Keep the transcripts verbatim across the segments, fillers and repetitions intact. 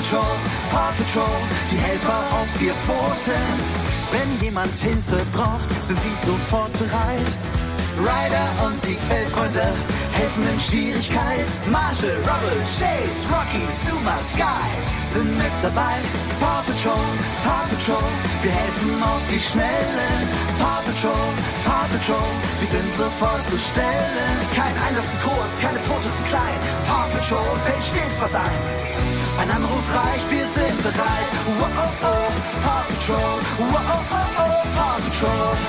Patrol, Paw Patrol, die Helfer auf vier Pfoten. Wenn jemand Hilfe braucht, sind sie sofort bereit. Ryder und die Fellfreunde helfen in Schwierigkeit. Marshall, Rubble, Chase, Rocky, Zuma, Sky sind mit dabei. Paw Patrol, Paw Patrol, wir helfen auf die Schnelle. Paw Patrol, Paw Patrol, wir sind sofort zur Stelle. Kein Einsatz zu groß, keine Pfote zu klein. Paw Patrol fällt stets was ein. Ein Anruf reicht, wir sind bereit. Wow, oh, oh, Paw Patrol, wow, oh, oh, oh, Paw Patrol.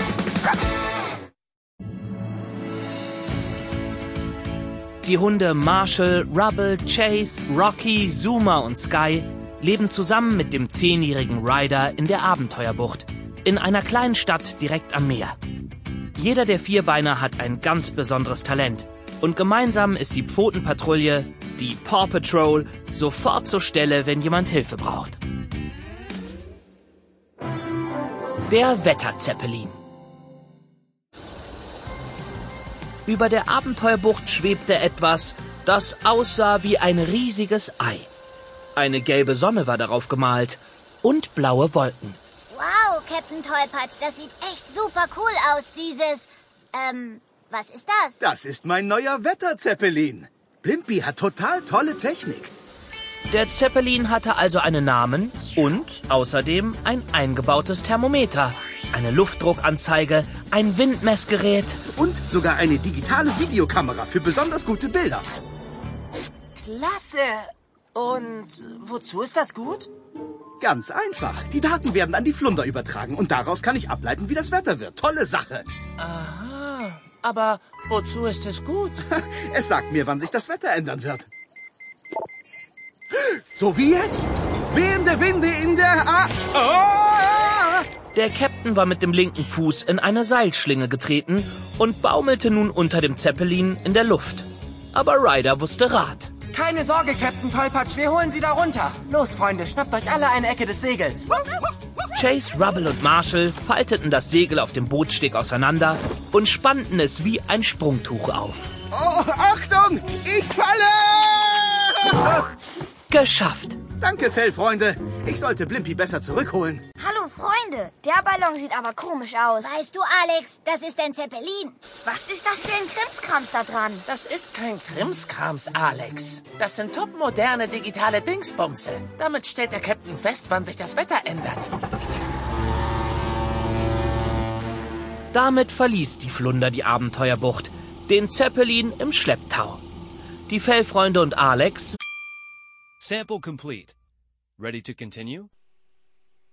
Die Hunde Marshall, Rubble, Chase, Rocky, Zuma und Sky leben zusammen mit dem zehnjährigen Ryder in der Abenteuerbucht, in einer kleinen Stadt direkt am Meer. Jeder der Vierbeiner hat ein ganz besonderes Talent und gemeinsam ist die Pfotenpatrouille, die Paw Patrol, sofort zur Stelle, wenn jemand Hilfe braucht. Der Wetterzeppelin. Über der Abenteuerbucht schwebte etwas, das aussah wie ein riesiges Ei. Eine gelbe Sonne war darauf gemalt und blaue Wolken. Wow, Captain Tollpatsch, das sieht echt super cool aus, dieses... Ähm, was ist das? Das ist mein neuer Wetterzeppelin. Blimpy hat total tolle Technik. Der Zeppelin hatte also einen Namen und außerdem ein eingebautes Thermometer, eine Luftdruckanzeige, ein Windmessgerät und sogar eine digitale Videokamera für besonders gute Bilder. Klasse! Und wozu ist das gut? Ganz einfach. Die Daten werden an die Flunder übertragen und daraus kann ich ableiten, wie das Wetter wird. Tolle Sache. Aha, aber wozu ist es gut? Es sagt mir, wann sich das Wetter ändern wird. So wie jetzt? Wehende Winde in der... A oh! Der Captain war mit dem linken Fuß in eine Seilschlinge getreten und baumelte nun unter dem Zeppelin in der Luft. Aber Ryder wusste Rat. Keine Sorge, Captain Tollpatsch, wir holen Sie da runter. Los, Freunde, schnappt euch alle eine Ecke des Segels. Chase, Rubble und Marshall falteten das Segel auf dem Bootssteg auseinander und spannten es wie ein Sprungtuch auf. Oh, Achtung! Ich falle! Geschafft! Danke, Fellfreunde. Ich sollte Blimpy besser zurückholen. Hallo, Freunde. Der Ballon sieht aber komisch aus. Weißt du, Alex, das ist ein Zeppelin. Was ist das für ein Krimskrams da dran? Das ist kein Krimskrams, Alex. Das sind topmoderne digitale Dingsbumse. Damit stellt der Captain fest, wann sich das Wetter ändert. Damit verließ die Flunder die Abenteuerbucht, den Zeppelin im Schlepptau. Die Fellfreunde und Alex... Sample complete. Ready to continue?